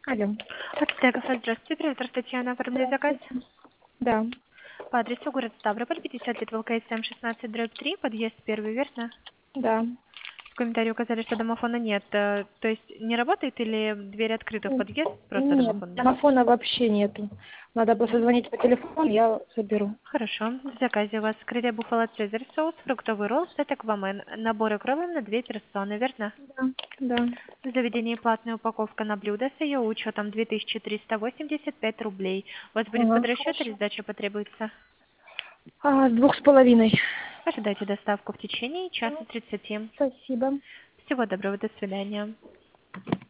Алло. Подстегов, здравствуйте, привет, Татьяна, оформляю заказ. Здравствуйте. Да, По адресу город Ставрополь, 50 лет, ВЛКСМ 16/3, подъезд первый, верно? да. В комментарии указали, что домофона нет. То есть не работает или дверь открыта в подъезд, просто Нет, домофона нет? домофона вообще нету. Надо просто звонить по телефону, я заберу. Хорошо. В заказе у вас крылья буфало цезарь, соус, фруктовый ролл, сет аквамен, наборы крылом на 2 персоны, верно? Да, да. В заведении платная упаковка на блюдо с ее учетом 2385 рублей. У вас будет Ага, подрасчет или хорошо. сдача потребуется? С 2,5. Ожидайте доставку в течение часа 30. Спасибо. Всего доброго, до свидания.